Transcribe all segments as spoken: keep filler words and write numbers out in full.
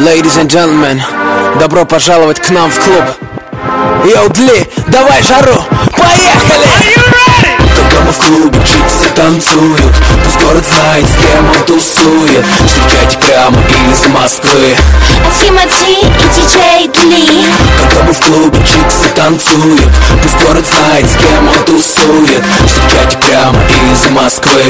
Ladies and gentlemen, добро пожаловать к нам в клуб. Йоу, Дли, давай жару, поехали! Когда мы в клубе, чиксы танцуют, пусть город знает, с кем он тусует. Встречайте прямо из Москвы Тимати и диджей Дли. Когда мы в клубе, чиксы танцуют, пусть город знает, с кем он тусует. Встречайте прямо из Москвы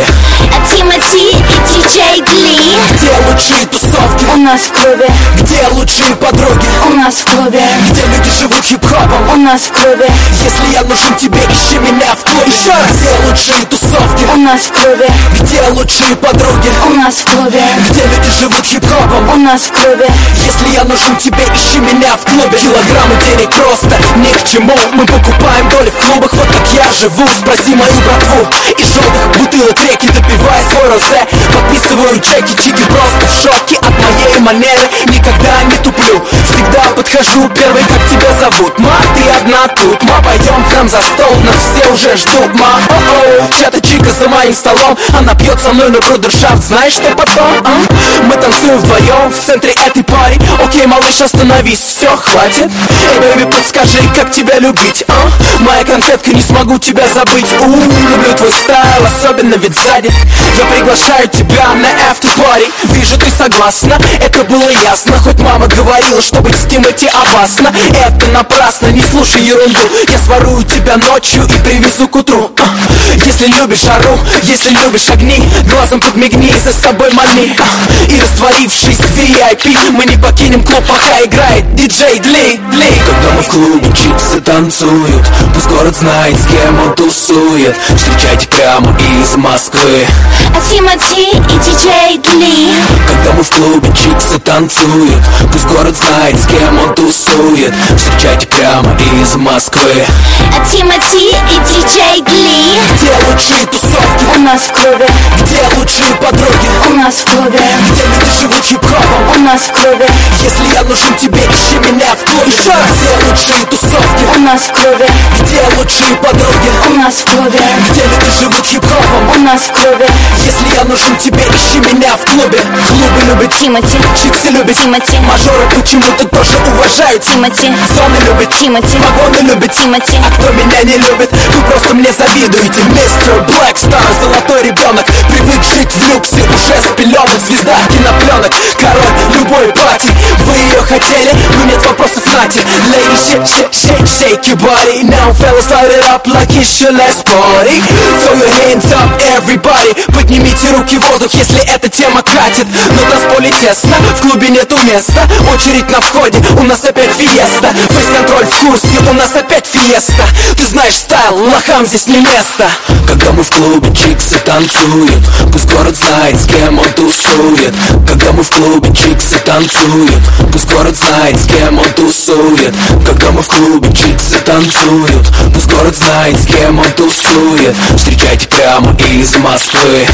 Тимати и диджей Дли. Где лучшие тусовки? У нас в клубе. Где лучшие подруги? У нас в клубе. Где люди живут хип-хопом? У нас в клубе. Если я нужен тебе, ищи меня в клубе. Еще раз. Где лучшие тусовки? У нас в клубе. Где лучшие подруги? У нас в клубе. Где люди живут хип-хопом? У нас в клубе. Если я нужен тебе, ищи меня в клубе. Килограммы денег просто ни к чему. Мы покупаем доли в клубах, вот как я живу. Спроси мою братву. Из желтых бутылок реки допивая свой розе. Подписываю чеки, чики просто в шоке от моей манеры. Никогда не туплю, всегда подхожу первый. Как тебя зовут? Ма, ты одна тут. Ма, пойдем к нам за стол, нас все уже ждут. Ма, о-о, чья-то чика за моим столом. Она пьет со мной на брудершафт. Знаешь, что потом? А? Мы танцуем вдвоем в центре этой пари. Окей, малыш, остановись, все, хватит. Эй, бэйби, подскажи, как тебя любить, а? Моя конфетка, не смогу тебя забыть. У, люблю твой стайл, особенно ведь сзади. Я приглашаю тебя на after party. Вижу, ты согласна, это было ясно. Хоть мама говорила, что быть с Тимати опасно. Это напрасно, не слушай ерунду. Я сворую тебя ночью и привезу к утру. а? Если любишь жару, если любишь огни, глазом подмигни, за собой мани. а? И растворившись в ви ай пи, мы не покинем клуб, пока играет диджей Дли, Дли. Когда мы в клубе, чиксы танцуют, пусть город знает, с кем он тусует. Встречайте прямо из Москвы Тимати и диджей Дли. Когда мы в клубе, чиксы танцуют, пусть город знает, с кем он тусует. Встречайте прямо из Москвы Тимати и диджей Дли. Где лучшие тусовки? У нас в клубе. Где лучшие подруги? У нас в клубе. Где люди живут хип-хопом? У нас в клубе. Если я нужен тебе, ищи меня в клубе. Еще раз. Где лучшие тусовки? У нас в клубе. Где лучшие подруги? У нас в клубе. Где люди живут хип-хопом? У нас в клубе. Если я нужен тебе, ищи меня в клубе. Клубы любят Тимати. чиксы любят Тимати. мажоры почему-то тоже уважают Тимати. Зоны любят Тимати. вагоны любят Тимати. А кто меня не любит, вы просто мне завидуете. Мистер Блэк Стар, золотой ребенок, привык жить в люксе, уже с пеленок. Звезда кинопленок, король любой пати. Вы ее хотели, но нет вопросов, нате. Ladies, shake, shake, shake, shake your body. Now fellas, light it up like it's your last party. Throw your hands up, everybody. Поднимите руки в воздух, если эта тема катит. Но танцполе тесно, в клубе нету места. Очередь на входе, у нас опять фиеста. Фейс-контроль в курсе, у нас опять фиеста. Ты знаешь стайл, лохам здесь не место. Когда мы в клубе, чиксы танцуют, пусть город знает, с кем он тусует. Когда мы в клубе, чиксы танцуют, пусть город знает, с кем он тусует. Когда мы в клубе, чиксы танцуют, пусть город знает, с кем он тусует. Встречайте прямо из Москвы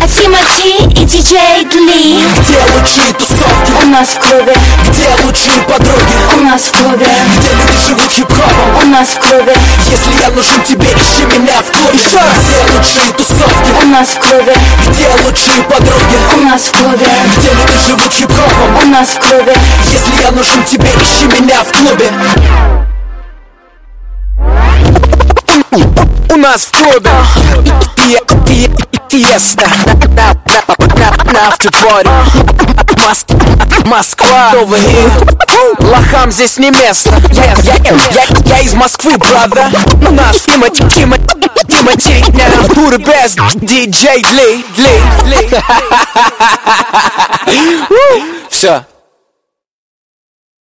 Тимати и диджей Дли. Где лучшие тусовки? У нас в клубе. Где лучшие подруги? У нас в клубе. Где люди живут хип-хопом? У нас в клубе. Если я нужен тебе, ищи меня в клубе. Еще раз. Где лучшие тусовки? У нас в клубе. Где лучшие подруги? У нас в клубе. Где люди живут хип-хопом? У нас в клубе. Если я нужен тебе, ищи меня в клубе. У нас в клубе фиеста на автопаре. Москва, over here. Лохам здесь не место. Я, я, я, я из Москвы, брата. У нас Тимати, Тимати, Тимати. Who the best? диджей Дли, Дли, Дли. Все.